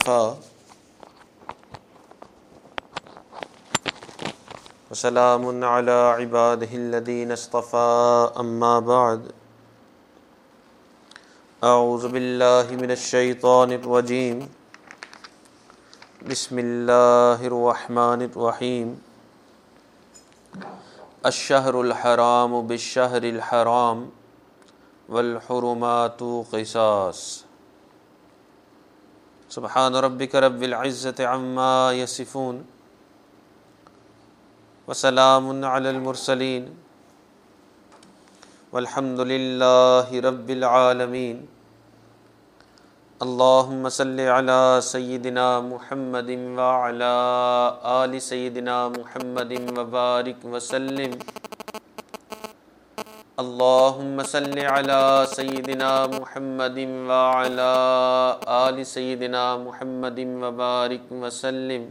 وسلام علی عباده الذین اصطفى اما بعد اعوذ باللہ من الشیطان الرجیم بسم اللہ الرحمن الرحیم الشہر الحرام بالشہر الحرام والحرمات قصاص سبحان ربک رب العزة عما یصفون وسلام علی المرسلین والحمد للہ رب العالمین اللہم صلی علی سیدنا محمد وعلی آل سیدنا محمد وبارک وسلم اللہم صلی علی سیدنا محمد وعلی آل سیدنا محمد وبارک وسلم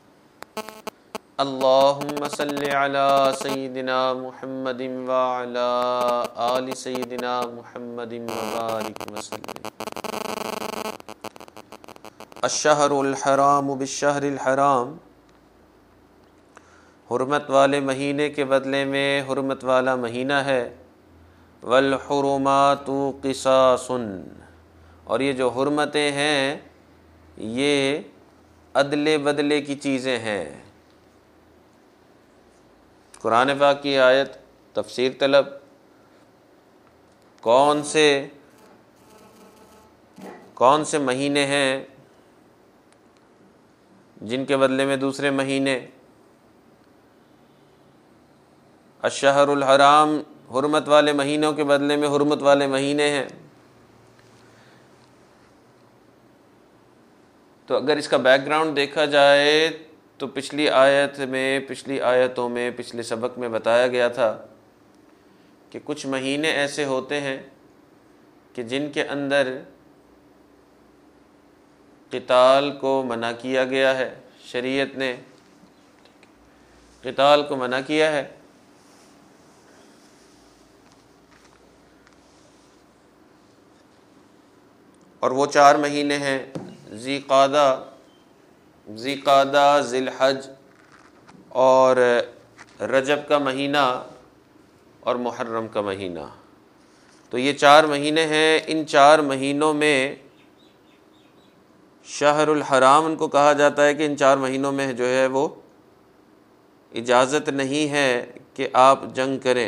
اللہم صلی علی سیدنا محمد وعلی آل سیدنا محمد وبارک وسلم الشہر الحرام بالشہر الحرام، حرمت والے مہینے کے بدلے میں حرمت والا مہینہ ہے۔ والحرمات قصاص، اور یہ جو حرمتیں ہیں یہ عدلے بدلے کی چیزیں ہیں۔ قرآن پاک کی آیت تفسیر طلب، کون سے مہینے ہیں جن کے بدلے میں دوسرے مہینے؟ الشہر الحرام، حرمت والے مہینوں کے بدلے میں حرمت والے مہینے ہیں۔ تو اگر اس کا بیک گراؤنڈ دیکھا جائے تو پچھلی آیتوں میں پچھلے سبق میں بتایا گیا تھا کہ کچھ مہینے ایسے ہوتے ہیں کہ جن کے اندر قتال کو منع کیا گیا ہے، شریعت نے قتال کو منع کیا ہے۔ اور وہ 4 مہینے ہیں، ذی قعدہ، ذی الحج اور رجب کا مہینہ اور محرم کا مہینہ۔ تو یہ 4 مہینے ہیں۔ ان 4 مہینوں میں شہر الحرام ان کو کہا جاتا ہے کہ ان 4 مہینوں میں جو ہے وہ اجازت نہیں ہے کہ آپ جنگ کریں۔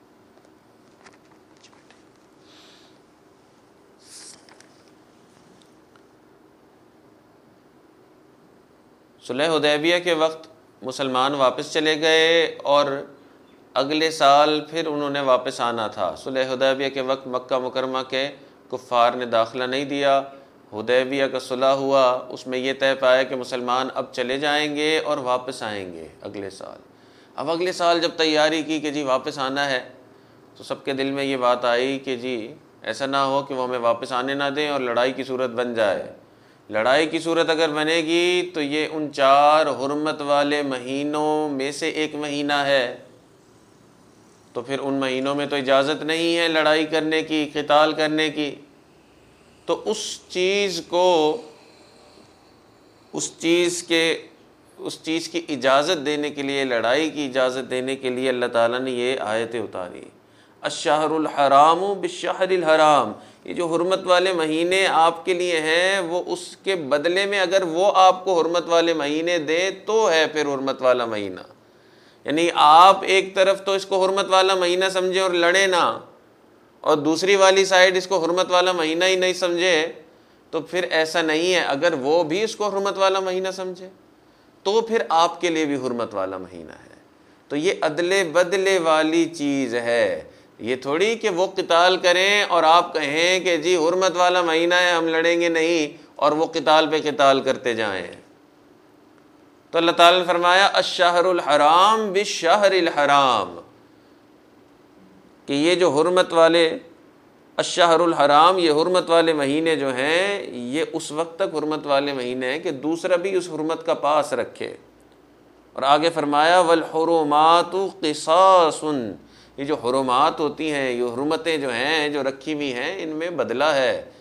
صلح حدیبیہ کے وقت مسلمان واپس چلے گئے اور اگلے سال پھر انہوں نے واپس آنا تھا۔ صلح حدیبیہ کے وقت مکہ مکرمہ کے کفار نے داخلہ نہیں دیا۔ حدیبیہ کا صلح ہوا، اس میں یہ طے پایا کہ مسلمان اب چلے جائیں گے اور واپس آئیں گے اگلے سال۔ اب اگلے سال جب تیاری کی کہ جی واپس آنا ہے تو سب کے دل میں یہ بات آئی کہ جی ایسا نہ ہو کہ وہ ہمیں واپس آنے نہ دیں اور لڑائی کی صورت بن جائے۔ لڑائی کی صورت اگر بنے گی تو یہ ان 4 حرمت والے مہینوں میں سے ایک مہینہ ہے، تو پھر ان مہینوں میں تو اجازت نہیں ہے لڑائی کرنے کی، قتال کرنے کی۔ تو اس چیز کی اجازت دینے کے لیے، لڑائی کی اجازت دینے کے لیے اللہ تعالیٰ نے یہ آیتیں اتاری۔ الشہر الحرام بالشہر الحرام، یہ جو حرمت والے مہینے آپ کے لیے ہیں وہ اس کے بدلے میں اگر وہ آپ کو حرمت والے مہینے دے تو ہے پھر حرمت والا مہینہ۔ یعنی آپ ایک طرف تو اس کو حرمت والا مہینہ سمجھیں اور لڑیں نہ، اور دوسری والی سائڈ اس کو حرمت والا مہینہ ہی نہیں سمجھے تو پھر ایسا نہیں ہے۔ اگر وہ بھی اس کو حرمت والا مہینہ سمجھے تو پھر آپ کے لیے بھی حرمت والا مہینہ ہے۔ تو یہ عدلے بدلے والی چیز ہے، یہ تھوڑی کہ وہ قتال کریں اور آپ کہیں کہ جی حرمت والا مہینہ ہے ہم لڑیں گے نہیں، اور وہ قتال پہ قتال کرتے جائیں۔ تو اللہ تعالیٰ نے فرمایا الشہر الحرام بالشہر الحرام، کہ یہ جو حرمت والے الشہر الحرام، یہ حرمت والے مہینے جو ہیں یہ اس وقت تک حرمت والے مہینے ہیں کہ دوسرا بھی اس حرمت کا پاس رکھے۔ اور آگے فرمایا والحرمات قصاص، یہ جو حرمات ہوتی ہیں، یہ حرمتیں جو ہیں جو رکھی ہوئی ہیں ان میں بدلہ ہے،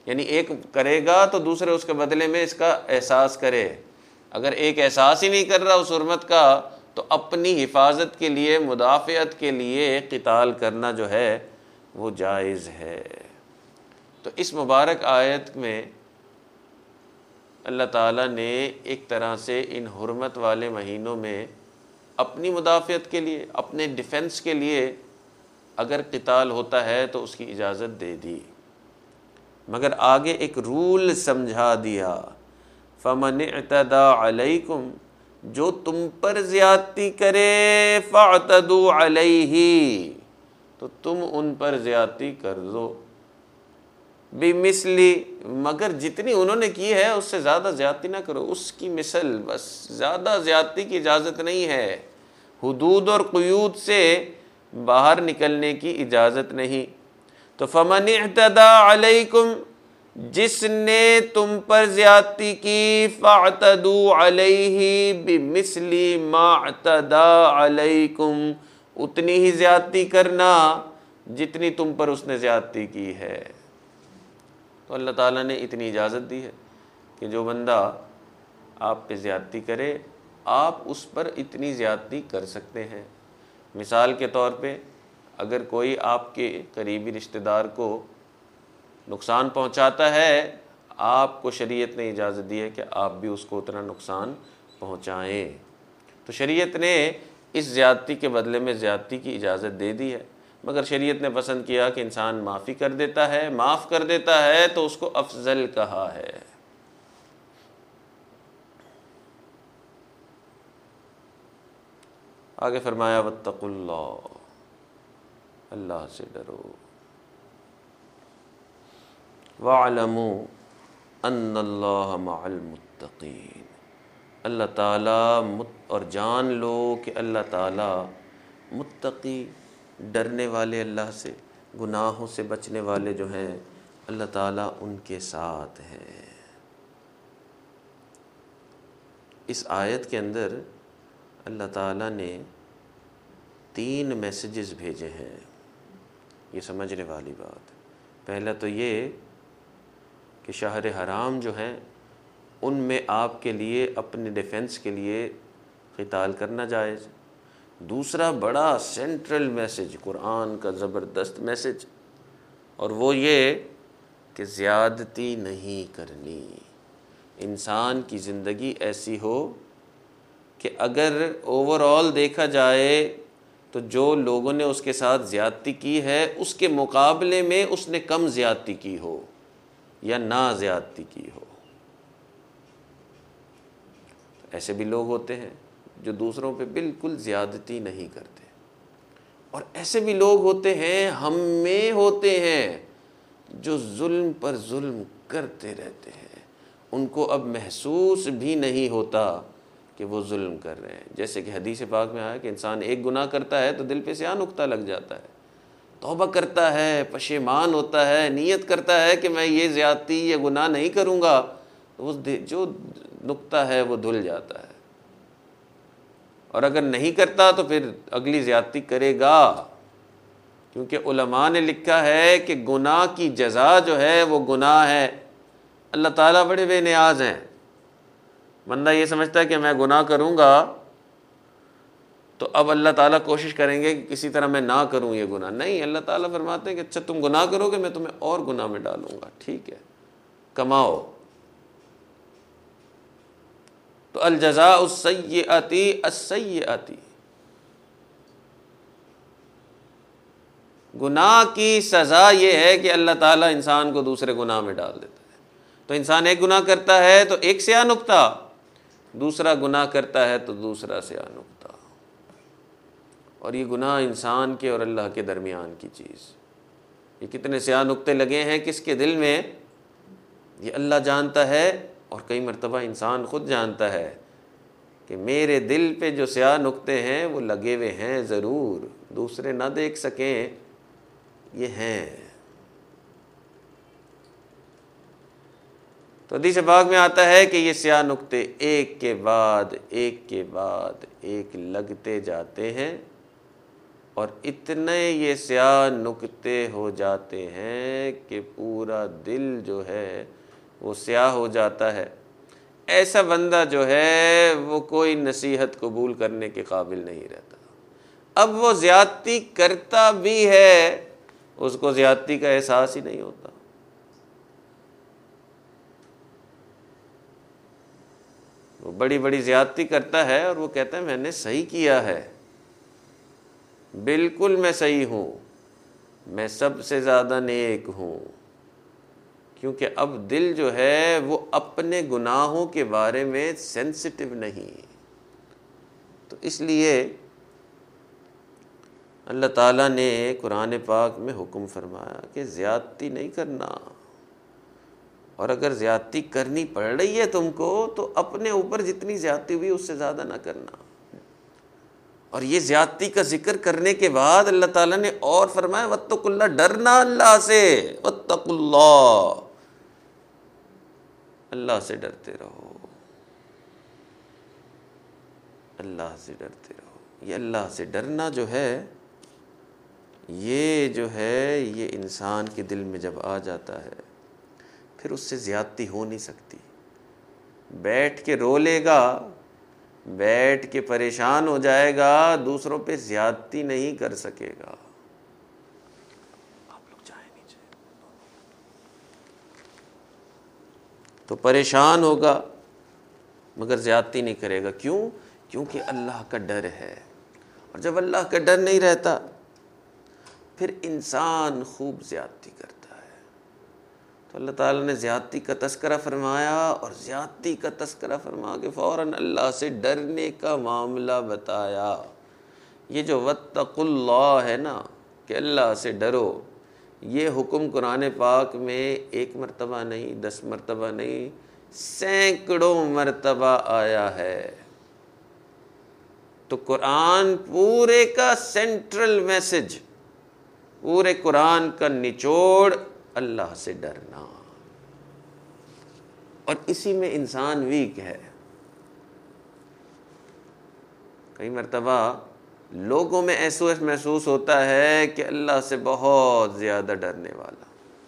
یعنی ایک کرے گا تو دوسرے اس کے بدلے میں اس کا احساس کرے. اگر ایک احساس ہی نہیں کر رہا اس حرمت کا تو اپنی حفاظت کے لیے، مدافعت کے لیے قتال کرنا جو ہے وہ جائز ہے. تو اس مبارک آیت میں اللہ تعالیٰ نے ایک طرح سے ان حرمت والے مہینوں میں اپنی مدافعت کے لیے، اپنے ڈیفنس کے لیے اگر قتال ہوتا ہے تو اس کی اجازت دے دی، مگر آگے ایک رول سمجھا دیا. فَمَنِ اعْتَدَىٰ عَلَيْكُمْ، جو تم پر زیادتی کرے، فَاعْتَدُوا عَلَيْهِ، تو تم ان پر زیادتی کر دو. بِمِثْلِ، مگر جتنی انہوں نے کی ہے اس سے زیادہ زیادتی نہ کرو، اس کی مثل، بس زیادہ زیادتی کی اجازت نہیں ہے. حدود اور قیود سے باہر نکلنے کی اجازت نہیں. تو فَمَنِ اعْتَدَىٰ عَلَيْكُمْ، جس نے تم پر زیادتی کی، فَاعْتَدُوا عَلَيْهِ بِمِثْلِ مَا اعْتَدَىٰ عَلَيْكُمْ، اتنی ہی زیادتی کرنا جتنی تم پر اس نے زیادتی کی ہے. تو اللہ تعالیٰ نے اتنی اجازت دی ہے کہ جو بندہ آپ پہ زیادتی کرے آپ اس پر اتنی زیادتی کر سکتے ہیں. مثال کے طور پہ اگر کوئی آپ کے قریبی رشتہ دار کو نقصان پہنچاتا ہے، آپ کو شریعت نے اجازت دی ہے کہ آپ بھی اس کو اتنا نقصان پہنچائیں. تو شریعت نے اس زیادتی کے بدلے میں زیادتی کی اجازت دے دی ہے، مگر شریعت نے پسند کیا کہ انسان معافی کر دیتا ہے، معاف کر دیتا ہے تو اس کو افضل کہا ہے. آگے فرمایا واتقوا اللہ، اللہ سے ڈرو. وَاعْلَمُوا أَنَّ اللَّهَ مَعَ الْمُتَّقِينَ، اللہ تعالیٰ اور جان لو کہ اللہ تعالیٰ متقی، ڈرنے والے اللہ سے، گناہوں سے بچنے والے جو ہیں اللہ تعالیٰ ان کے ساتھ ہیں. اس آیت کے اندر اللہ تعالیٰ نے 3 میسیجز بھیجے ہیں، یہ سمجھنے والی بات. پہلا تو یہ کہ شہر حرام جو ہیں ان میں آپ کے لیے اپنے ڈیفنس کے لیے قتال کرنا جائز. دوسرا بڑا سینٹرل میسیج، قرآن کا زبردست میسیج، اور وہ یہ کہ زیادتی نہیں کرنی. انسان کی زندگی ایسی ہو کہ اگر اوور آل دیکھا جائے تو جو لوگوں نے اس کے ساتھ زیادتی کی ہے اس کے مقابلے میں اس نے کم زیادتی کی ہو یا نہ زیادتی کی ہو. ایسے بھی لوگ ہوتے ہیں جو دوسروں پہ بالکل زیادتی نہیں کرتے، اور ایسے بھی لوگ ہوتے ہیں، ہم میں ہوتے ہیں، جو ظلم پر ظلم کرتے رہتے ہیں. ان کو اب محسوس بھی نہیں ہوتا کہ وہ ظلم کر رہے ہیں. جیسے کہ حدیث پاک میں آیا کہ انسان ایک گناہ کرتا ہے تو دل پہ سیاہ نقطہ لگ جاتا ہے، توبہ کرتا ہے، پشیمان ہوتا ہے، نیت کرتا ہے کہ میں یہ زیادتی یا گناہ نہیں کروں گا، تو جو نقطہ ہے وہ دھل جاتا ہے. اور اگر نہیں کرتا تو پھر اگلی زیادتی کرے گا، کیونکہ علماء نے لکھا ہے کہ گناہ کی جزا جو ہے وہ گناہ ہے. اللہ تعالیٰ بڑے بے نیاز ہیں. بندہ یہ سمجھتا ہے کہ میں گناہ کروں گا تو اب اللہ تعالیٰ کوشش کریں گے کہ کسی طرح میں نہ کروں یہ گناہ. نہیں، اللہ تعالیٰ فرماتے ہیں کہ اچھا تم گناہ کرو گے میں تمہیں اور گناہ میں ڈالوں گا، ٹھیک ہے، کماؤ. تو الجزاء السیئۃ السیئۃ، گناہ کی سزا یہ ہے کہ اللہ تعالیٰ انسان کو دوسرے گناہ میں ڈال دیتا ہے. تو انسان ایک گناہ کرتا ہے تو ایک سیاہ نقطہ، دوسرا گناہ کرتا ہے تو دوسرا سیاہ نقطہ. اور یہ گناہ انسان کے اور اللہ کے درمیان کی چیز. یہ کتنے سیاہ نقطے لگے ہیں کس کے دل میں، یہ اللہ جانتا ہے، اور کئی مرتبہ انسان خود جانتا ہے کہ میرے دل پہ جو سیاہ نقطے ہیں وہ لگے ہوئے ہیں، ضرور دوسرے نہ دیکھ سکیں، یہ ہیں. تو حدیث پاک میں آتا ہے کہ یہ سیاہ نقطے ایک کے بعد ایک کے بعد ایک لگتے جاتے ہیں، اور اتنے یہ سیاہ نقطے ہو جاتے ہیں کہ پورا دل جو ہے وہ سیاہ ہو جاتا ہے. ایسا بندہ جو ہے وہ کوئی نصیحت قبول کرنے کے قابل نہیں رہتا. اب وہ زیادتی کرتا بھی ہے، اس کو زیادتی کا احساس ہی نہیں ہوتا. وہ بڑی بڑی زیادتی کرتا ہے اور وہ کہتا ہے میں نے صحیح کیا ہے، بالکل میں صحیح ہوں، میں سب سے زیادہ نیک ہوں. کیونکہ اب دل جو ہے وہ اپنے گناہوں کے بارے میں سینسٹیو نہیں. تو اس لیے اللہ تعالیٰ نے قرآن پاک میں حکم فرمایا کہ زیادتی نہیں کرنا، اور اگر زیادتی کرنی پڑ رہی ہے تم کو تو اپنے اوپر جتنی زیادتی ہوئی اس سے زیادہ نہ کرنا. اور یہ زیادتی کا ذکر کرنے کے بعد اللہ تعالیٰ نے اور فرمایا واتقوا اللہ، ڈرنا اللہ سے. واتقوا اللہ، اللہ سے ڈرتے رہو، اللہ سے ڈرتے رہو. یہ اللہ سے ڈرنا جو ہے یہ انسان کے دل میں جب آ جاتا ہے پھر اس سے زیادتی ہو نہیں سکتی. بیٹھ کے رو لے گا، بیٹھ کے پریشان ہو جائے گا، دوسروں پہ زیادتی نہیں کر سکے گا. آپ لوگ جائیں نیچے. تو پریشان ہوگا مگر زیادتی نہیں کرے گا. کیوں؟ کیونکہ اللہ کا ڈر ہے. اور جب اللہ کا ڈر نہیں رہتا پھر انسان خوب زیادتی کرتا ہے. تو اللہ تعالیٰ نے زیادتی کا تذکرہ فرمایا اور زیادتی کا تذکرہ فرما کے فوراً اللہ سے ڈرنے کا معاملہ بتایا. یہ جو واتقوا اللہ ہے نا کہ اللہ سے ڈرو، یہ حکم قرآن پاک میں 1 مرتبہ نہیں، 10 مرتبہ نہیں، سینکڑوں مرتبہ آیا ہے. تو قرآن پورے کا سینٹرل میسج، پورے قرآن کا نچوڑ اللہ سے ڈرنا. اور اسی میں انسان ویک ہے. کئی مرتبہ لوگوں میں ایسا محسوس ہوتا ہے کہ اللہ سے بہت زیادہ ڈرنے والا،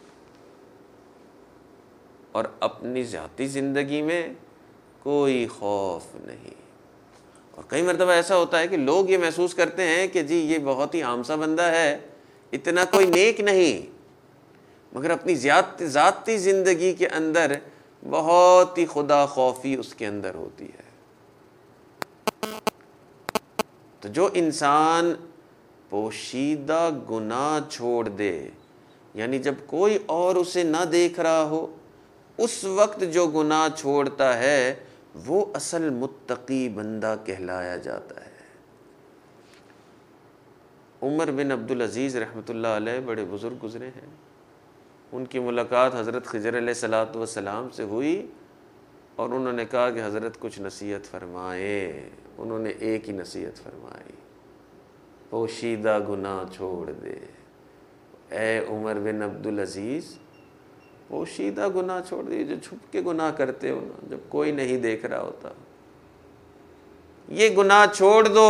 اور اپنی ذاتی زندگی میں کوئی خوف نہیں. اور کئی مرتبہ ایسا ہوتا ہے کہ لوگ یہ محسوس کرتے ہیں کہ جی یہ بہت ہی عام سا بندہ ہے، اتنا کوئی نیک نہیں، مگر اپنی ذاتی زندگی کے اندر بہت ہی خدا خوفی اس کے اندر ہوتی ہے. تو جو انسان پوشیدہ گناہ چھوڑ دے، یعنی جب کوئی اور اسے نہ دیکھ رہا ہو اس وقت جو گناہ چھوڑتا ہے وہ اصل متقی بندہ کہلایا جاتا ہے. عمر بن عبدالعزیز رحمۃ اللہ علیہ بڑے بزرگ گزرے ہیں. ان کی ملاقات حضرت خضر علیہ الصلاۃ والسلام سے ہوئی اور انہوں نے کہا کہ حضرت کچھ نصیحت فرمائیں. انہوں نے ایک ہی نصیحت فرمائی، پوشیدہ گناہ چھوڑ دے. اے عمر بن عبدالعزیز، پوشیدہ گناہ چھوڑ دے، جو چھپ کے گناہ کرتے ہو نا، جب کوئی نہیں دیکھ رہا ہوتا، یہ گناہ چھوڑ دو.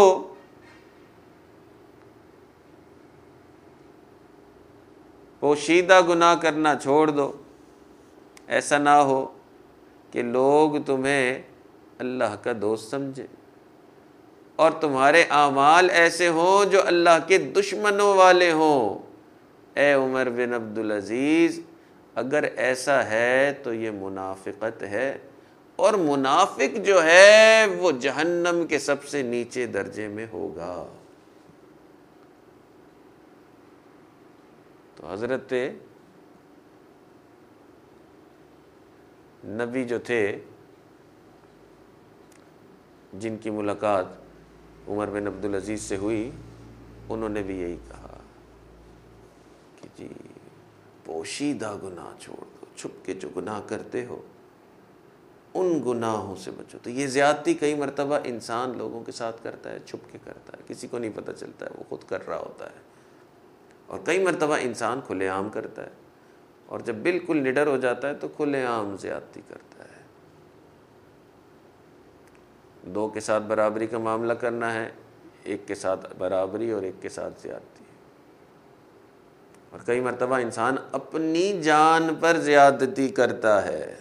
پوشیدہ گناہ کرنا چھوڑ دو. ایسا نہ ہو کہ لوگ تمہیں اللہ کا دوست سمجھے اور تمہارے اعمال ایسے ہوں جو اللہ کے دشمنوں والے ہوں. اے عمر بن عبدالعزیز، اگر ایسا ہے تو یہ منافقت ہے، اور منافق جو ہے وہ جہنم کے سب سے نیچے درجے میں ہوگا. تو حضرت نبی جو تھے جن کی ملاقات عمر بن عبدالعزیز سے ہوئی، انہوں نے بھی یہی کہا کہ جی پوشیدہ گناہ چھوڑ دو، چھپ کے جو گناہ کرتے ہو ان گناہوں سے بچو. تو یہ زیادتی کئی مرتبہ انسان لوگوں کے ساتھ کرتا ہے، چھپ کے کرتا ہے، کسی کو نہیں پتہ چلتا ہے، وہ خود کر رہا ہوتا ہے. اور کئی مرتبہ انسان کھلے عام کرتا ہے، اور جب بالکل نڈر ہو جاتا ہے تو کھلے عام زیادتی کرتا ہے. 2 کے ساتھ برابری کا معاملہ کرنا ہے، ایک کے ساتھ برابری اور ایک کے ساتھ زیادتی. اور کئی مرتبہ انسان اپنی جان پر زیادتی کرتا ہے.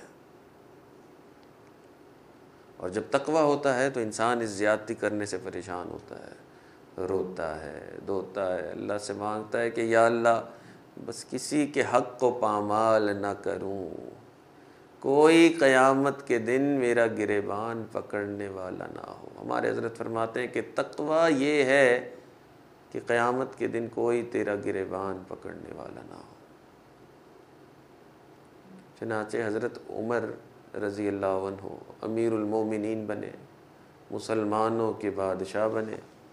اور جب تقویٰ ہوتا ہے تو انسان اس زیادتی کرنے سے پریشان ہوتا ہے، روتا ہے، دھوتا ہے، اللہ سے مانگتا ہے کہ یا اللہ بس کسی کے حق کو پامال نہ کروں، کوئی قیامت کے دن میرا گریبان پکڑنے والا نہ ہو. ہمارے حضرت فرماتے ہیں کہ تقویٰ یہ ہے کہ قیامت کے دن کوئی تیرا گریبان پکڑنے والا نہ ہو. چنانچہ حضرت عمر رضی اللہ عنہ امیر المومنین بنے، مسلمانوں کے بادشاہ بنے،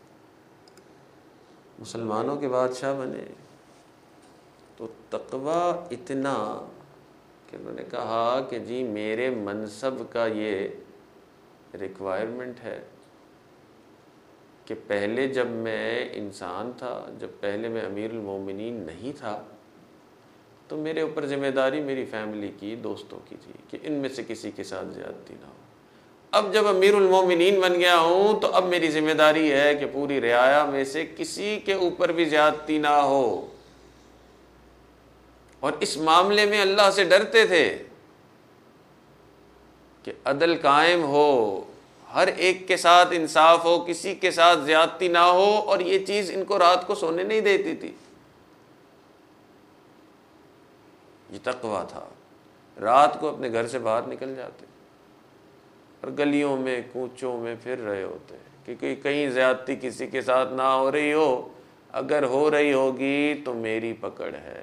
مسلمانوں کے بادشاہ بنے. تو تقویٰ اتنا کہ انہوں نے کہا کہ جی میرے منصب کا یہ ریکوائرمنٹ ہے کہ پہلے جب میں انسان تھا، جب پہلے میں امیر المومنین نہیں تھا، تو میرے اوپر ذمہ داری میری فیملی کی، دوستوں کی تھی کہ ان میں سے کسی کے ساتھ زیادتی نہ ہو. اب جب امیر المومنین بن گیا ہوں تو اب میری ذمہ داری ہے کہ پوری رعایا میں سے کسی کے اوپر بھی زیادتی نہ ہو. اور اس معاملے میں اللہ سے ڈرتے تھے کہ عدل قائم ہو، ہر ایک کے ساتھ انصاف ہو، کسی کے ساتھ زیادتی نہ ہو. اور یہ چیز ان کو رات کو سونے نہیں دیتی تھی. یہ تقویٰ تھا. رات کو اپنے گھر سے باہر نکل جاتے اور گلیوں میں کوچوں میں پھر رہے ہوتے کہ کہیں زیادتی کسی کے ساتھ نہ ہو رہی ہو، اگر ہو رہی ہوگی تو میری پکڑ ہے.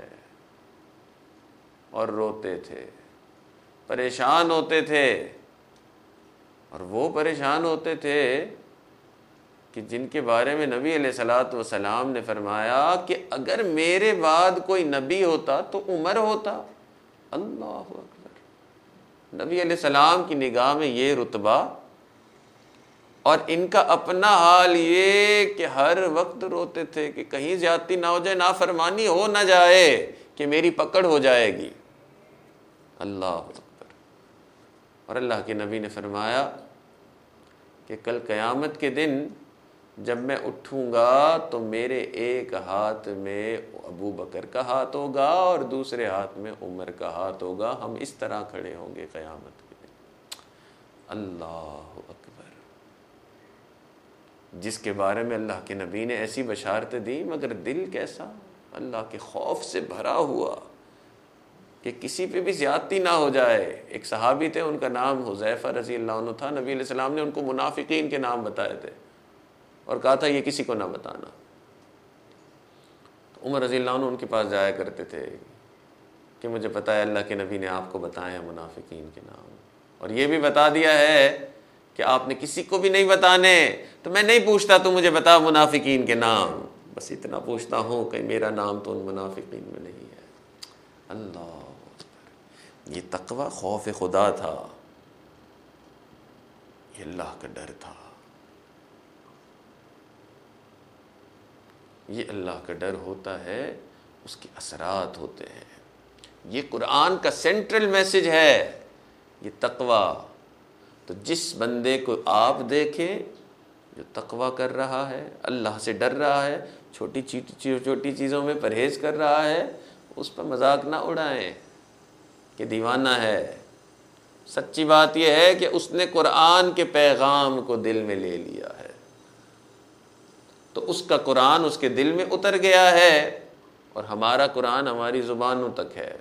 اور روتے تھے، پریشان ہوتے تھے. اور وہ پریشان ہوتے تھے کہ جن کے بارے میں نبی علیہ الصلوۃ والسلام نے فرمایا کہ اگر میرے بعد کوئی نبی ہوتا تو عمر ہوتا. اللہ اکبر. نبی علیہ السلام کی نگاہ میں یہ رتبہ، اور ان کا اپنا حال یہ کہ ہر وقت روتے تھے کہ کہیں زیادتی نہ ہو جائے، نافرمانی ہو نہ جائے کہ میری پکڑ ہو جائے گی. اللہ اکبر. اور اللہ کے نبی نے فرمایا کہ کل قیامت کے دن جب میں اٹھوں گا تو میرے ایک ہاتھ میں ابو بکر کا ہاتھ ہوگا اور دوسرے ہاتھ میں عمر کا ہاتھ ہوگا. ہم اس طرح کھڑے ہوں گے قیامت کے دن. اللہ اکبر. جس کے بارے میں اللہ کے نبی نے ایسی بشارتیں دی، مگر دل کیسا اللہ کے خوف سے بھرا ہوا کہ کسی پہ بھی زیادتی نہ ہو جائے. ایک صحابی تھے، ان کا نام حذیفہ رضی اللہ عنہ تھا. نبی علیہ السلام نے ان کو منافقین کے نام بتائے تھے اور کہا تھا یہ کسی کو نہ بتانا. تو عمر رضی اللہ عنہ ان کے پاس جایا کرتے تھے کہ مجھے پتہ ہے اللہ کے نبی نے آپ کو بتایا ہے منافقین کے نام، اور یہ بھی بتا دیا ہے کہ آپ نے کسی کو بھی نہیں بتانے. تو میں نہیں پوچھتا تو مجھے بتا منافقین کے نام، بس اتنا پوچھتا ہوں کہ میرا نام تو ان منافقین میں نہیں ہے. اللہ. یہ تقویٰ خوف خدا تھا، یہ اللہ کا ڈر تھا. یہ اللہ کا ڈر ہوتا ہے، اس کے اثرات ہوتے ہیں. یہ قرآن کا سینٹرل میسج ہے یہ تقویٰ. تو جس بندے کو آپ دیکھیں جو تقویٰ کر رہا ہے، اللہ سے ڈر رہا ہے، چھوٹی چیزوں میں پرہیز کر رہا ہے، اس پر مذاق نہ اڑائیں کہ دیوانہ ہے. سچی بات یہ ہے کہ اس نے قرآن کے پیغام کو دل میں لے لیا ہے، تو اس کا قرآن اس کے دل میں اتر گیا ہے، اور ہمارا قرآن ہماری زبانوں تک ہے.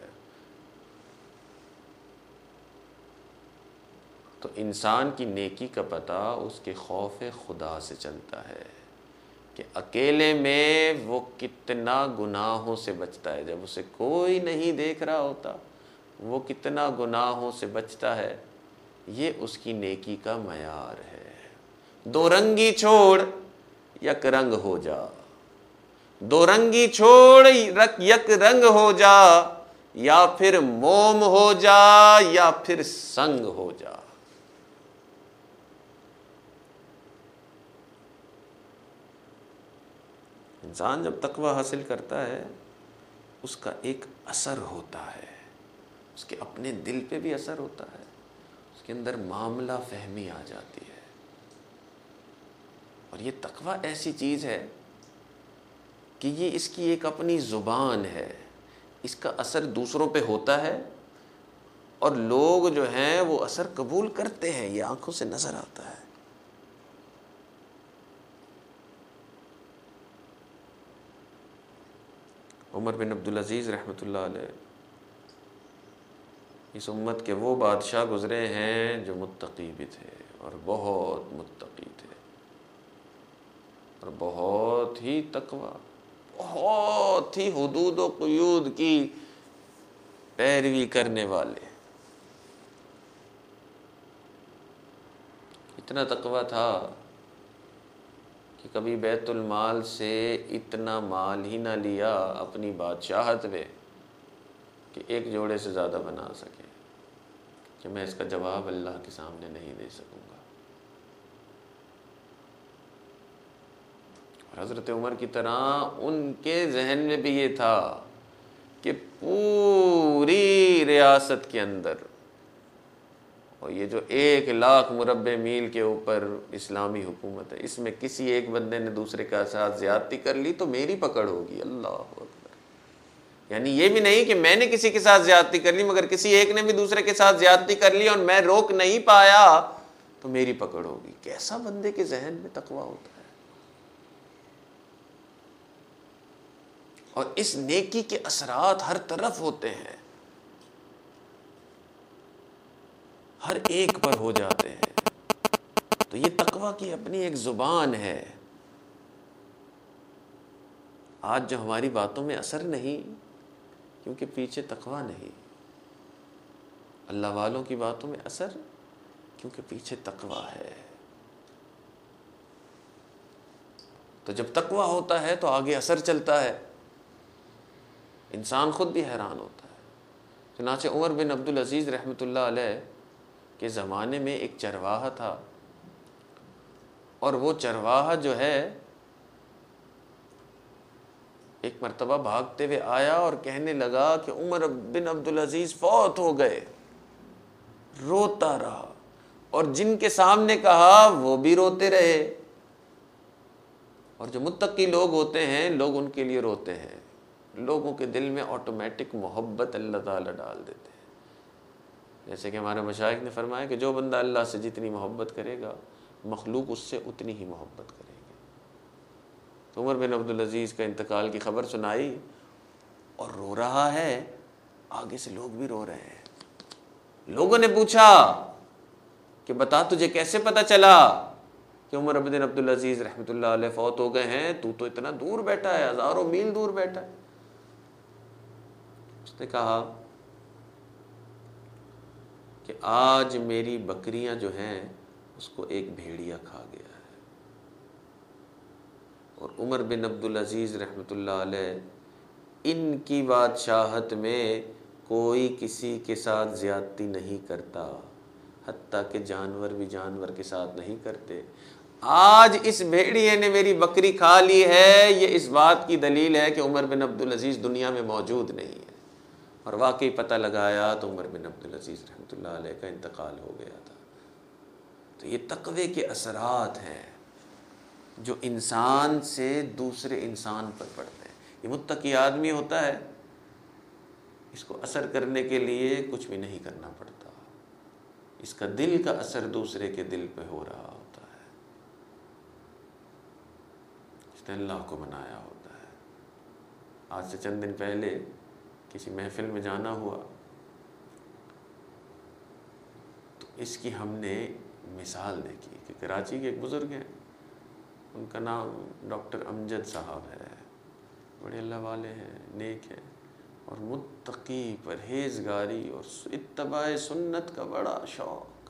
تو انسان کی نیکی کا پتہ اس کے خوف خدا سے چلتا ہے کہ اکیلے میں وہ کتنا گناہوں سے بچتا ہے. جب اسے کوئی نہیں دیکھ رہا ہوتا وہ کتنا گناہوں سے بچتا ہے. یہ اس کی نیکی کا معیار ہے. دو رنگی چھوڑ یک رنگ ہو جا، دو رنگی چھوڑ یک رنگ ہو جا، یا پھر موم ہو جا یا پھر سنگ ہو جا. انسان جب تقویٰ حاصل کرتا ہے اس کا ایک اثر ہوتا ہے، اس کے اپنے دل پہ بھی اثر ہوتا ہے، اس کے اندر معاملہ فہمی آ جاتی ہے. اور یہ تقویٰ ایسی چیز ہے کہ یہ اس کی ایک اپنی زبان ہے، اس کا اثر دوسروں پہ ہوتا ہے، اور لوگ جو ہیں وہ اثر قبول کرتے ہیں، یہ آنکھوں سے نظر آتا ہے۔ عمر بن عبدالعزیز رحمۃ اللہ علیہ اس امت کے وہ بادشاہ گزرے ہیں جو متقی بھی تھے، اور بہت متقی تھے، اور بہت ہی تقویٰ، بہت ہی حدود و قیود کی پیروی کرنے والے۔ اتنا تقویٰ تھا کہ کبھی بیت المال سے اتنا مال ہی نہ لیا اپنی بادشاہت میں کہ ایک جوڑے سے زیادہ بنا سکے، کہ میں اس کا جواب اللہ کے سامنے نہیں دے سکوں گا۔ اور حضرت عمر کی طرح ان کے ذہن میں بھی یہ تھا کہ پوری ریاست کے اندر، اور یہ جو 1,00,000 مربع میل کے اوپر اسلامی حکومت ہے، اس میں کسی ایک بندے نے دوسرے کے ساتھ زیادتی کر لی تو میری پکڑ ہوگی۔ اللہ اکبر! یعنی یہ بھی نہیں کہ میں نے کسی کے ساتھ زیادتی کر لی، مگر کسی ایک نے بھی دوسرے کے ساتھ زیادتی کر لی اور میں روک نہیں پایا تو میری پکڑ ہوگی۔ کیسا بندے کے ذہن میں تقویٰ ہوتا ہے! اور اس نیکی کے اثرات ہر طرف ہوتے ہیں، ہر ایک پر ہو جاتے ہیں۔ تو یہ تقویٰ کی اپنی ایک زبان ہے۔ آج جو ہماری باتوں میں اثر نہیں، کیونکہ پیچھے تقویٰ نہیں۔ اللہ والوں کی باتوں میں اثر، کیونکہ پیچھے تقویٰ ہے۔ تو جب تقویٰ ہوتا ہے تو آگے اثر چلتا ہے، انسان خود بھی حیران ہوتا ہے۔ چنانچہ عمر بن عبدالعزیز رحمۃ اللہ علیہ کے زمانے میں ایک چرواہا تھا، اور وہ چرواہا جو ہے ایک مرتبہ بھاگتے ہوئے آیا اور کہنے لگا کہ عمر بن عبدالعزیز فوت ہو گئے۔ روتا رہا، اور جن کے سامنے کہا وہ بھی روتے رہے۔ اور جو متقی لوگ ہوتے ہیں، لوگ ان کے لیے روتے ہیں، لوگوں کے دل میں آٹومیٹک محبت اللہ تعالیٰ ڈال دیتے ہیں۔ جیسے کہ ہمارے مشائخ نے فرمایا کہ جو بندہ اللہ سے جتنی محبت کرے گا، مخلوق اس سے اتنی ہی محبت کرے گی۔ تو عمر بن عبدالعزیز کا انتقال کی خبر سنائی اور رو رہا ہے، آگے سے لوگ بھی رو رہے ہیں۔ لوگوں نے پوچھا کہ بتا تجھے کیسے پتہ چلا کہ عمر بن عبدالعزیز رحمۃ اللہ علیہ فوت ہو گئے ہیں؟ تو اتنا دور بیٹھا ہے، ہزاروں میل دور بیٹھا ہے۔ اس نے کہا کہ آج میری بکریاں جو ہیں اس کو ایک بھیڑیا کھا گیا ہے۔ اور عمر بن عبدالعزیز رحمۃ اللہ علیہ ان کی بادشاہت میں کوئی کسی کے ساتھ زیادتی نہیں کرتا، حتیٰ کہ جانور بھی جانور کے ساتھ نہیں کرتے۔ آج اس بھیڑیے نے میری بکری کھا لی ہے، یہ اس بات کی دلیل ہے کہ عمر بن عبدالعزیز دنیا میں موجود نہیں ہے۔ اور واقعی پتہ لگایا تو عمر بن عبدالعزیز رحمۃ اللہ علیہ کا انتقال ہو گیا تھا۔ تو یہ تقوی کے اثرات ہیں جو انسان سے دوسرے انسان پر پڑتے ہیں۔ یہ متقی آدمی ہوتا ہے، اس کو اثر کرنے کے لیے کچھ بھی نہیں کرنا پڑتا، اس کا دل کا اثر دوسرے کے دل پہ ہو رہا ہوتا ہے، اس نے اللہ کو منایا ہوتا ہے۔ آج سے چند دن پہلے کسی محفل میں جانا ہوا تو اس کی ہم نے مثال دیکھی کہ کراچی کے ایک بزرگ ہیں، ان کا نام ڈاکٹر امجد صاحب ہے، بڑے اللہ والے ہیں، نیک ہیں، اور متقی، پرہیزگاری اور اتباع سنت کا بڑا شوق۔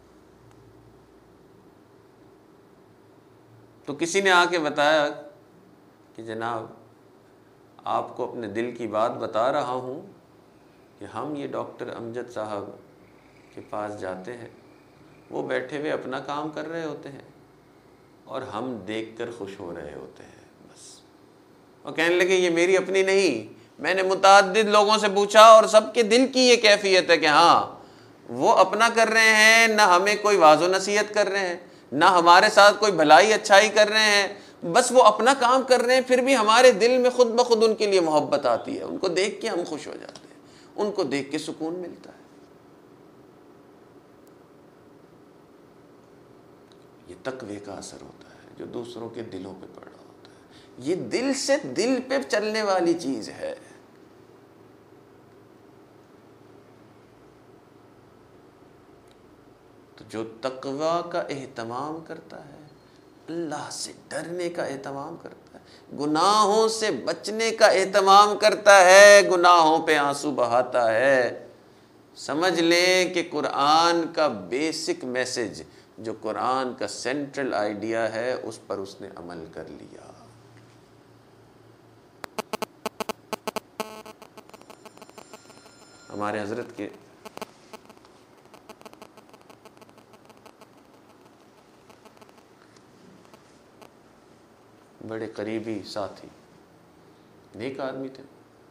تو کسی نے آ کے بتایا کہ جناب آپ کو اپنے دل کی بات بتا رہا ہوں کہ ہم یہ ڈاکٹر امجد صاحب کے پاس جاتے ہیں، وہ بیٹھے ہوئے اپنا کام کر رہے ہوتے ہیں اور ہم دیکھ کر خوش ہو رہے ہوتے ہیں بس۔ اور کہنے لگے یہ میری اپنی نہیں، میں نے متعدد لوگوں سے پوچھا اور سب کے دل کی یہ کیفیت ہے کہ ہاں وہ اپنا کر رہے ہیں، نہ ہمیں کوئی واض و نصیحت کر رہے ہیں، نہ ہمارے ساتھ کوئی بھلائی اچھائی کر رہے ہیں، بس وہ اپنا کام کر رہے ہیں، پھر بھی ہمارے دل میں خود بخود ان کے لیے محبت آتی ہے، ان کو دیکھ کے ہم خوش ہو جاتے ہیں، ان کو دیکھ کے سکون ملتا ہے۔ یہ تقوی کا اثر ہوتا ہے جو دوسروں کے دلوں پہ پڑ رہا ہوتا ہے، یہ دل سے دل پہ چلنے والی چیز ہے۔ تو جو تقوی کا اہتمام کرتا ہے، اللہ سے ڈرنے کا اہتمام کرتا ہے، گناہوں سے بچنے کا اہتمام کرتا ہے، گناہوں پہ آنسو بہاتا ہے، سمجھ لیں کہ قرآن کا بیسک میسج، جو قرآن کا سینٹرل آئیڈیا ہے، اس پر اس نے عمل کر لیا۔ ہمارے حضرت کے بڑے قریبی ساتھی، نیک آدمی تھے،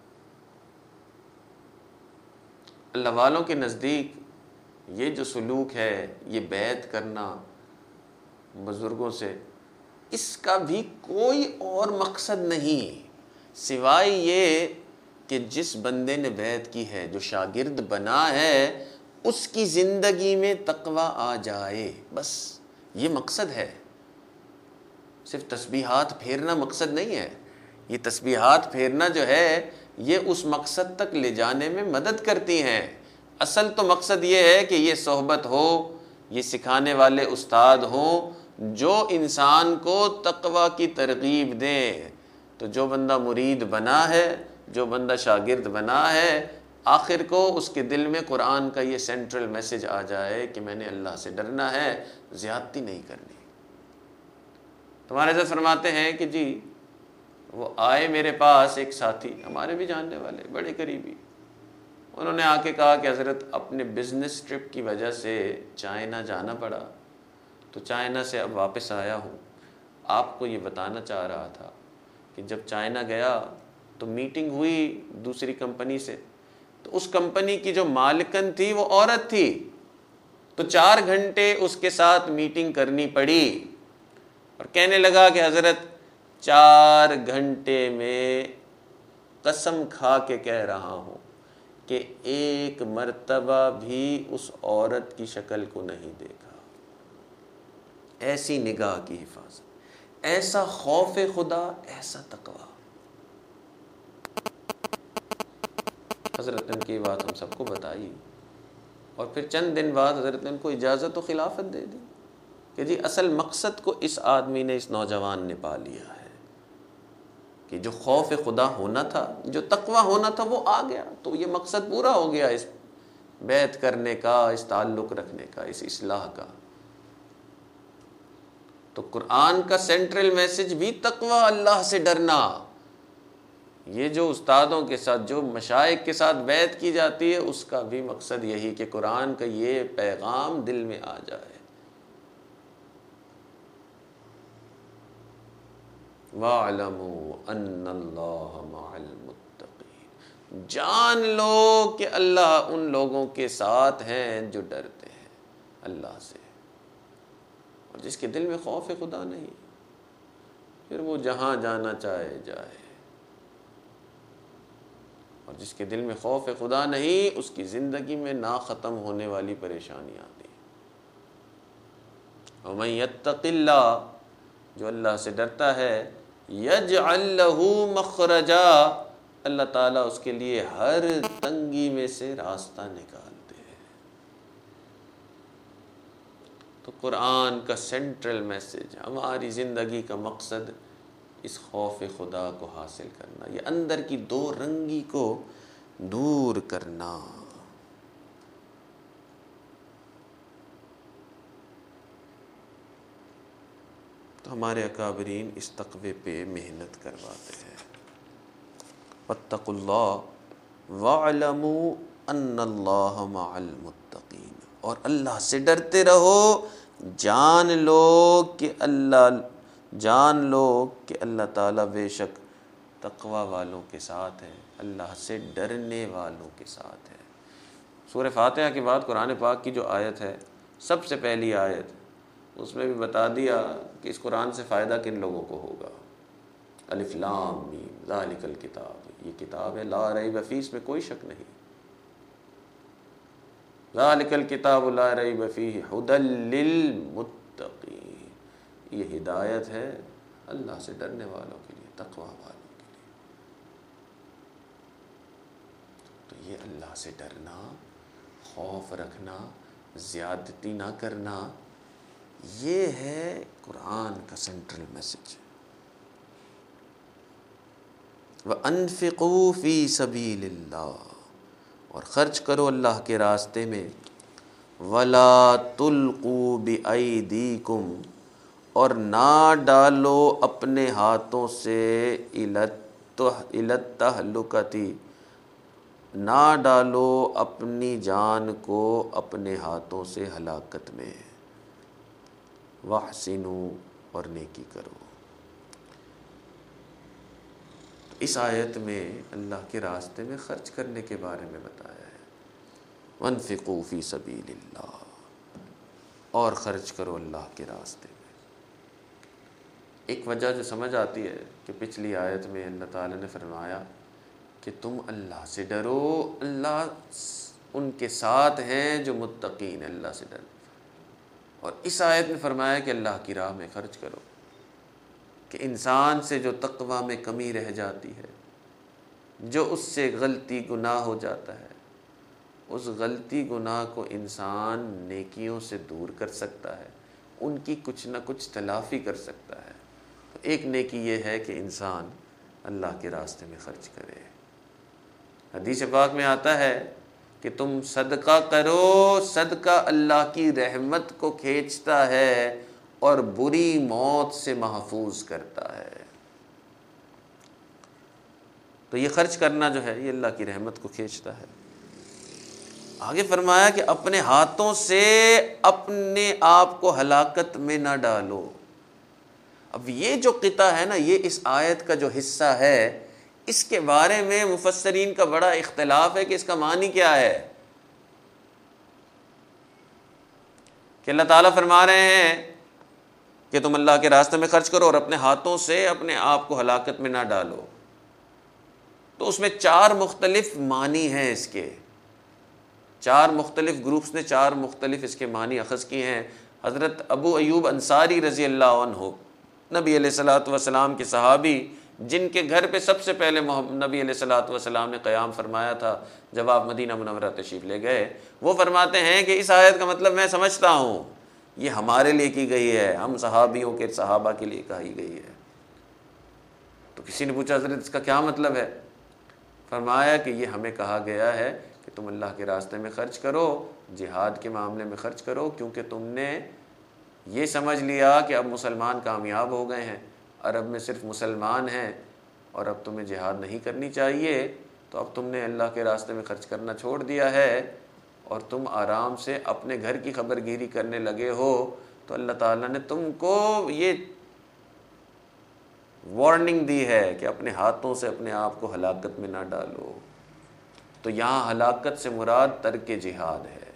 اللہ والوں کے نزدیک یہ جو سلوک ہے، یہ بیعت کرنا بزرگوں سے، اس کا بھی کوئی اور مقصد نہیں سوائے یہ کہ جس بندے نے بیعت کی ہے، جو شاگرد بنا ہے، اس کی زندگی میں تقوی آ جائے، بس یہ مقصد ہے۔ صرف تسبیحات پھیرنا مقصد نہیں ہے، یہ تسبیحات پھیرنا جو ہے یہ اس مقصد تک لے جانے میں مدد کرتی ہیں۔ اصل تو مقصد یہ ہے کہ یہ صحبت ہو، یہ سکھانے والے استاد ہوں جو انسان کو تقوی کی ترغیب دیں۔ تو جو بندہ مرید بنا ہے، جو بندہ شاگرد بنا ہے، آخر کو اس کے دل میں قرآن کا یہ سینٹرل میسج آ جائے کہ میں نے اللہ سے ڈرنا ہے، زیادتی نہیں کرنی۔ تمہارے حضرت فرماتے ہیں کہ جی وہ آئے میرے پاس ایک ساتھی، ہمارے بھی جاننے والے، بڑے قریبی، انہوں نے آ کے کہا کہ حضرت اپنے بزنس ٹرپ کی وجہ سے چائنا جانا پڑا، تو چائنا سے اب واپس آیا ہوں، آپ کو یہ بتانا چاہ رہا تھا کہ جب چائنا گیا تو میٹنگ ہوئی دوسری کمپنی سے، تو اس کمپنی کی جو مالکن تھی وہ عورت تھی، تو 4 گھنٹے اس کے ساتھ میٹنگ کرنی پڑی، اور کہنے لگا کہ حضرت 4 گھنٹے میں قسم کھا کے کہہ رہا ہوں کہ ایک مرتبہ بھی اس عورت کی شکل کو نہیں دیکھا۔ ایسی نگاہ کی حفاظت، ایسا خوف خدا، ایسا تقوی۔ حضرت نے ان کی بات ہم سب کو بتائی، اور پھر چند دن بعد حضرت نے ان کو اجازت و خلافت دے دی کہ جی اصل مقصد کو اس آدمی نے، اس نوجوان نے پا لیا ہے کہ جو خوف خدا ہونا تھا، جو تقوی ہونا تھا، وہ آ گیا، تو یہ مقصد پورا ہو گیا اس بیعت کرنے کا، اس تعلق رکھنے کا، اس اصلاح کا۔ تو قرآن کا سینٹرل میسج بھی تقوی، اللہ سے ڈرنا۔ یہ جو استادوں کے ساتھ، جو مشائخ کے ساتھ بیعت کی جاتی ہے، اس کا بھی مقصد یہی کہ قرآن کا یہ پیغام دل میں آ جائے۔ وَاعْلَمُوا أَنَّ اللَّهَ مَعَ الْمُتَّقِينَ، جان لو کہ اللہ ان لوگوں کے ساتھ ہیں جو ڈرتے ہیں اللہ سے، اور جس کے دل میں خوف خدا نہیں، پھر وہ جہاں جانا چاہے جائے، اور جس کے دل میں خوف خدا نہیں، اس کی زندگی میں نا ختم ہونے والی پریشانی آتی ہے۔ وَمَن يَتَّقِ اللَّهَ، جو اللہ سے ڈرتا ہے، یجعل لہ مخرجا، اللہ تعالیٰ اس کے لیے ہر تنگی میں سے راستہ نکالتے ہیں۔ تو قرآن کا سینٹرل میسج، ہماری زندگی کا مقصد اس خوف خدا کو حاصل کرنا، یہ اندر کی 2 رنگی کو دور کرنا۔ تو ہمارے اکابرین اس تقوی پہ محنت کرواتے ہیں۔ واتقوا اللہ واعلموا ان اللہ مع المتقین، اور اللہ سے ڈرتے رہو، جان لو کہ اللہ تعالیٰ بے شک تقوی والوں کے ساتھ ہے، اللہ سے ڈرنے والوں کے ساتھ ہے۔ سورہ فاتحہ کے بعد قرآن پاک کی جو آیت ہے، سب سے پہلی آیت اس میں بھی بتا دیا کہ اس قرآن سے فائدہ کن لوگوں کو ہوگا۔ الف لام میم ذالک الکتاب، یہ کتاب ہے لا ریب فیہ، اس میں کوئی شک نہیں۔ ذالک الکتاب لا ریب فیہ ھدی للمتقین، یہ ہدایت ہے اللہ سے ڈرنے والوں کے لیے، تقوی والوں کے لیے۔ تو یہ اللہ سے ڈرنا، خوف رکھنا، زیادتی نہ کرنا، یہ ہے قرآن کا سینٹرل میسج۔ وَأَنفِقُوا فِي سَبِيلِ اللَّهِ، اور خرچ کرو اللہ کے راستے میں، وَلَا تُلْقُوا بِأَيْدِيكُمْ، اور نہ ڈالو اپنے ہاتھوں سے إِلَى التَّهْلُكَةِ، نہ ڈالو اپنی جان کو اپنے ہاتھوں سے ہلاکت میں، وَاحْسِنُوا، اور نیکی کرو۔ اس آیت میں اللہ کے راستے میں خرچ کرنے کے بارے میں بتایا ہے، وَانفِقُوا فِي سَبِيلِ اللَّهِ، اور خرچ کرو اللہ کے راستے میں۔ ایک وجہ جو سمجھ آتی ہے کہ پچھلی آیت میں اللہ تعالیٰ نے فرمایا کہ تم اللہ سے ڈرو، اللہ ان کے ساتھ ہیں جو متقین، اللہ سے ڈرو، اور اس آیت میں فرمایا کہ اللہ کی راہ میں خرچ کرو، کہ انسان سے جو تقوی میں کمی رہ جاتی ہے، جو اس سے غلطی گناہ ہو جاتا ہے، اس غلطی گناہ کو انسان نیکیوں سے دور کر سکتا ہے، ان کی کچھ نہ کچھ تلافی کر سکتا ہے۔ تو ایک نیکی یہ ہے کہ انسان اللہ کے راستے میں خرچ کرے۔ حدیث پاک میں آتا ہے کہ تم صدقہ کرو، صدقہ اللہ کی رحمت کو کھینچتا ہے اور بری موت سے محفوظ کرتا ہے۔ تو یہ خرچ کرنا جو ہے یہ اللہ کی رحمت کو کھینچتا ہے۔ آگے فرمایا کہ اپنے ہاتھوں سے اپنے آپ کو ہلاکت میں نہ ڈالو۔ اب یہ جو قطع ہے نا، یہ اس آیت کا جو حصہ ہے، اس کے بارے میں مفسرین کا بڑا اختلاف ہے کہ اس کا معنی کیا ہے۔ کہ اللہ تعالیٰ فرما رہے ہیں کہ تم اللہ کے راستے میں خرچ کرو اور اپنے ہاتھوں سے اپنے آپ کو ہلاکت میں نہ ڈالو، تو اس میں 4 مختلف معنی ہیں اس کے، 4 مختلف گروپس نے 4 مختلف اس کے معنی اخذ کیے ہیں۔ حضرت ابو ایوب انصاری رضی اللہ عنہ، نبی علیہ الصلوۃ والسلام کے صحابی، جن کے گھر پہ سب سے پہلے نبی علیہ الصلوۃ والسلام نے قیام فرمایا تھا جب آپ مدینہ منورہ تشریف لے گئے، وہ فرماتے ہیں کہ اس آیت کا مطلب میں سمجھتا ہوں یہ ہمارے لیے کی گئی ہے، ہم صحابیوں کے صحابہ کے لیے کہی گئی ہے۔ تو کسی نے پوچھا حضرت اس کا کیا مطلب ہے؟ فرمایا کہ یہ ہمیں کہا گیا ہے کہ تم اللہ کے راستے میں خرچ کرو، جہاد کے معاملے میں خرچ کرو، کیونکہ تم نے یہ سمجھ لیا کہ اب مسلمان کامیاب ہو گئے ہیں، عرب میں صرف مسلمان ہیں اور اب تمہیں جہاد نہیں کرنی چاہیے، تو اب تم نے اللہ کے راستے میں خرچ کرنا چھوڑ دیا ہے اور تم آرام سے اپنے گھر کی خبر گیری کرنے لگے ہو، تو اللہ تعالیٰ نے تم کو یہ وارننگ دی ہے کہ اپنے ہاتھوں سے اپنے آپ کو ہلاکت میں نہ ڈالو۔ تو یہاں ہلاکت سے مراد ترک جہاد ہے۔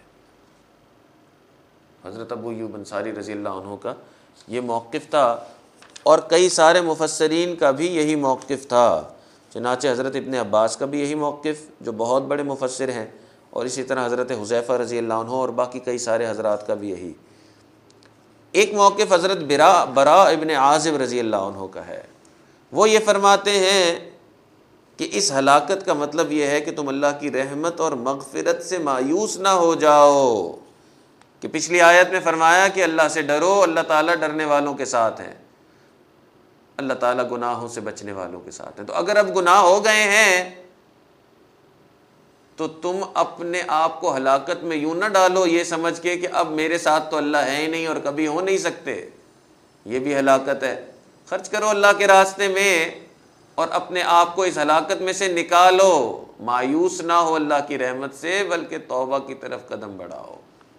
حضرت ابو ایوب انصاری رضی اللہ عنہ کا یہ موقف تھا، اور کئی سارے مفسرین کا بھی یہی موقف تھا، چنانچہ حضرت ابن عباس کا بھی یہی موقف، جو بہت بڑے مفسر ہیں، اور اسی طرح حضرت حذیفہ رضی اللہ عنہ اور باقی کئی سارے حضرات کا بھی یہی۔ ایک موقف حضرت براء ابن عازب رضی اللہ عنہ کا ہے، وہ یہ فرماتے ہیں کہ اس ہلاکت کا مطلب یہ ہے کہ تم اللہ کی رحمت اور مغفرت سے مایوس نہ ہو جاؤ، کہ پچھلی آیت میں فرمایا کہ اللہ سے ڈرو، اللہ تعالیٰ ڈرنے والوں کے ساتھ ہیں، اللہ تعالیٰ گناہوں سے بچنے والوں کے ساتھ ہیں۔ تو اگر اب گناہ ہو گئے ہیں تو تم اپنے آپ کو ہلاکت میں یوں نہ ڈالو یہ سمجھ کے کہ اب میرے ساتھ تو اللہ ہے ہی نہیں اور کبھی ہو نہیں سکتے، یہ بھی ہلاکت ہے۔ خرچ کرو اللہ کے راستے میں اور اپنے آپ کو اس ہلاکت میں سے نکالو، مایوس نہ ہو اللہ کی رحمت سے، بلکہ توبہ کی طرف قدم بڑھاؤ۔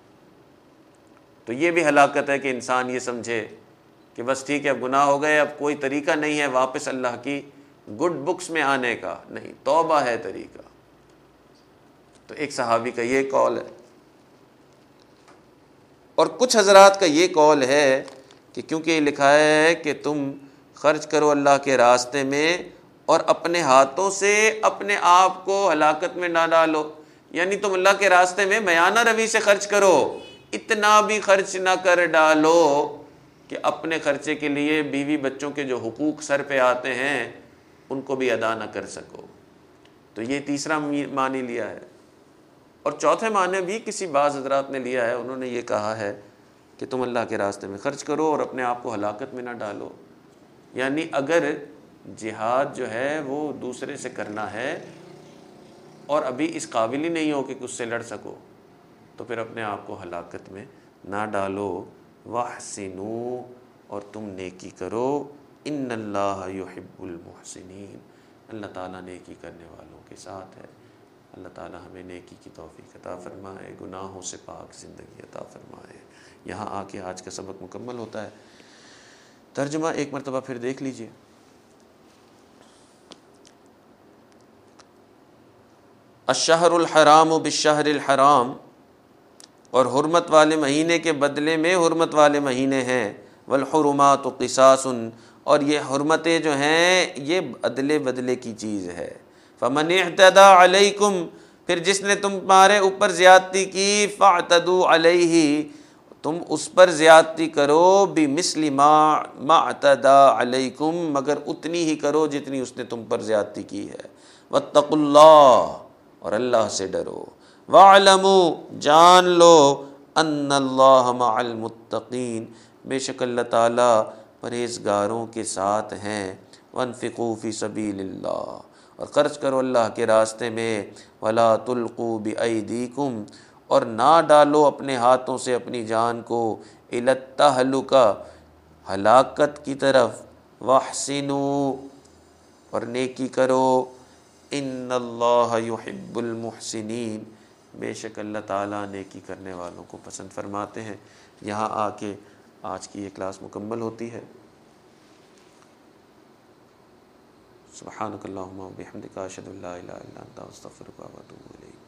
تو یہ بھی ہلاکت ہے کہ انسان یہ سمجھے کہ بس ٹھیک ہے اب گناہ ہو گئے، اب کوئی طریقہ نہیں ہے واپس اللہ کی گڈ بکس میں آنے کا، نہیں، توبہ ہے طریقہ۔ تو ایک صحابی کا یہ قول ہے، اور کچھ حضرات کا یہ قول ہے کہ کیونکہ یہ لکھا ہے کہ تم خرچ کرو اللہ کے راستے میں اور اپنے ہاتھوں سے اپنے آپ کو ہلاکت میں نہ ڈالو، یعنی تم اللہ کے راستے میں میانہ روی سے خرچ کرو، اتنا بھی خرچ نہ کر ڈالو کہ اپنے خرچے کے لیے بیوی بچوں کے جو حقوق سر پہ آتے ہیں ان کو بھی ادا نہ کر سکو۔ تو یہ تیسرا معنی لیا ہے۔ اور چوتھے معنی بھی کسی بعض حضرات نے لیا ہے، انہوں نے یہ کہا ہے کہ تم اللہ کے راستے میں خرچ کرو اور اپنے آپ کو ہلاکت میں نہ ڈالو، یعنی اگر جہاد جو ہے وہ دوسرے سے کرنا ہے اور ابھی اس قابل ہی نہیں ہو کہ اس سے لڑ سکو تو پھر اپنے آپ کو ہلاکت میں نہ ڈالو۔ وَاحْسِنُوا، اور تم نیکی کرو، ان اللہ یحب المحسنین، اللہ تعالیٰ نیکی کرنے والوں کے ساتھ ہے۔ اللہ تعالیٰ ہمیں نیکی کی توفیق عطا فرمائے، گناہوں سے پاک زندگی عطا فرمائے۔ یہاں آ کے آج کا سبق مکمل ہوتا ہے۔ ترجمہ ایک مرتبہ پھر دیکھ لیجئے۔ الشہر الحرام بالشہر الحرام، اور حرمت والے مہینے کے بدلے میں حرمت والے مہینے ہیں، والحرمات قصاص، اور یہ حرمتیں جو ہیں یہ عدلے بدلے کی چیز ہے۔ فمن اعتدى علیکم، پھر جس نے تمہارے اوپر زیادتی کی، فاعتدوا علیہ، تم اس پر زیادتی کرو، بمثل ما اعتدى علیکم، مگر اتنی ہی کرو جتنی اس نے تم پر زیادتی کی ہے۔ واتقوا اللہ، اور اللہ سے ڈرو۔ وَاعْلَمُوا، جان لو، ان اللہ مع المتقین، بے شک اللہ تعالیٰ پرہیزگاروں کے ساتھ ہیں۔ وانفقوا فی سبیل اللہ، اور خرچ کرو اللہ کے راستے میں۔ ولا تلقوا بایدیکم، اور نہ ڈالو اپنے ہاتھوں سے اپنی جان کو، الی التہلکہ، ہلاکت کی طرف۔ واحسنوا، اور نیکی کرو، ان اللہ یحب المحسنین، بے شک اللہ تعالیٰ نیکی کرنے والوں کو پسند فرماتے ہیں۔ یہاں آ کے آج کی یہ کلاس مکمل ہوتی ہے۔ سبحانک اللہم و بحمدک، اشہد ان لا الہ الا انت، استغفرک و اتوب الیک۔